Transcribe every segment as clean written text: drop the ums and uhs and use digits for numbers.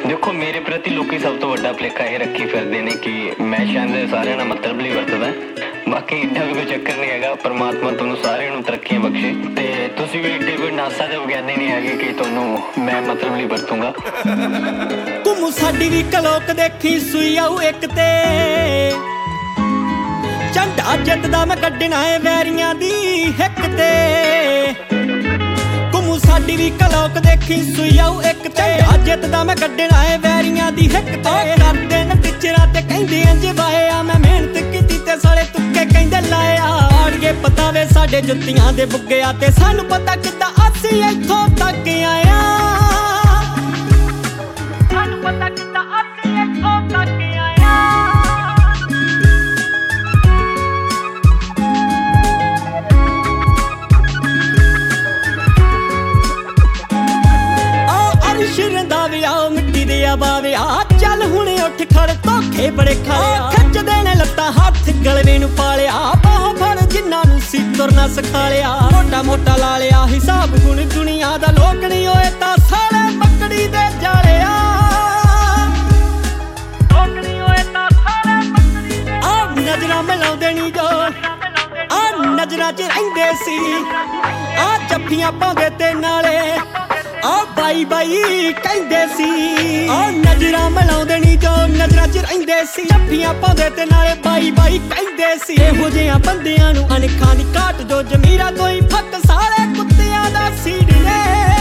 देखो मेरे प्रति लोकी सब तो वड्डा भुलेखा ये रखी फिरदे ने कि मैं शायद सारे ना मतलब ਲਈ ਵਰਤਦਾ। बाकी एडा भी कोई चक्कर नहीं है। परमात्मा तुहानू सारे तरक्कियां बख्शे ते तुसीं भी एडे कोई नासा दे विज्ञानी नहीं है कि तुहानू मैं मतलब ਲਈ ਵਰਤੂੰਗਾ। घुम्मू साडी भी कलोक देखी सुई आऊ एक ते झंडा जितदा मैं कड्डना है वैरियां दी हिक ते। घुम्मू साडी भी कलोक देखी सुई आऊ एक ते जितदा मैं कड्डना है वैरियां दी हिक ते। करदे न टीचरां ते कहंदे अंजवाए आ मैं मेहनत कीती ते साले तुक्के कहंदे लाया। आड़गे पता वे साडे जुत्तियां दे बुग्गे आ ते सानू पता किद्दां असीं इत्थों तक आया। सानू पता किद्दां असीं इत्थों तक आया। रंदा वे आओ मिट्टी दे बावे आ चल हुणे उठ खड़ धोखे बड़े खाए खिचदे ने लत्तां हत्थ गलवे नू पालिया। बाह फड़ जिन्हां नू सी तुरना सिखालिया। मोटा मोटा ला लिया हिसाब हुण दुनिया दा लोक नहीं होए तां साले मकड़ी दे जालिया। लोक नहीं होए तां साले मकड़ी दे आ नजरां मिलाउंदे नी जो आ नजरां च रहिंदे सी आ जफ्फियां पाउंदे ते नाले आ बाई बाई कहंदे सी। आ नजरां मिलाउंदे नी जो नजरां च रहिंदे सी जफ्फियां पाउंदे ते नाले बाई बाई कहंदे सी। इहो जिहां बंदियां नू अनखां दी घाट जो जमीरा तो ही फक सारे कुत्तियां दा सीड़ ने।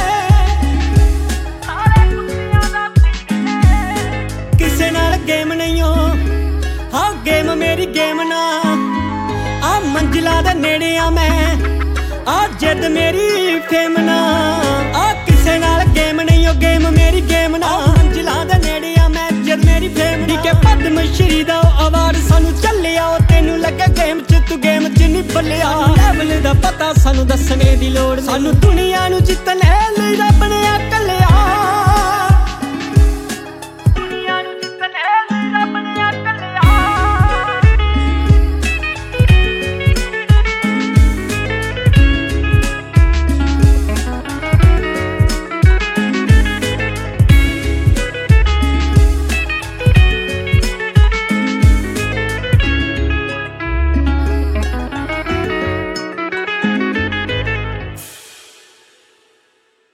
सारे कुत्तियां दा सीड़ ने। किसे नाल गेम नहीं हो हाँ गेम मेरी गेम ना। आ मंजिला दे नेड़े आ मैं आ जिद मेरी फेम ना। आ किसे नाल गेम नहीं हो गेम मेरी गेम ना। मंजिला दे नेड़े आ मैं जिद मेरी फेम ना। के पद्म श्री दा अवार्ड सानू चलिया तेनू लगे गेम च तू गेम च नहीं बल्लिया। लेवल दा पता सानू दसने दी लोड़ सानू दुनिया नू जितने लई रब ने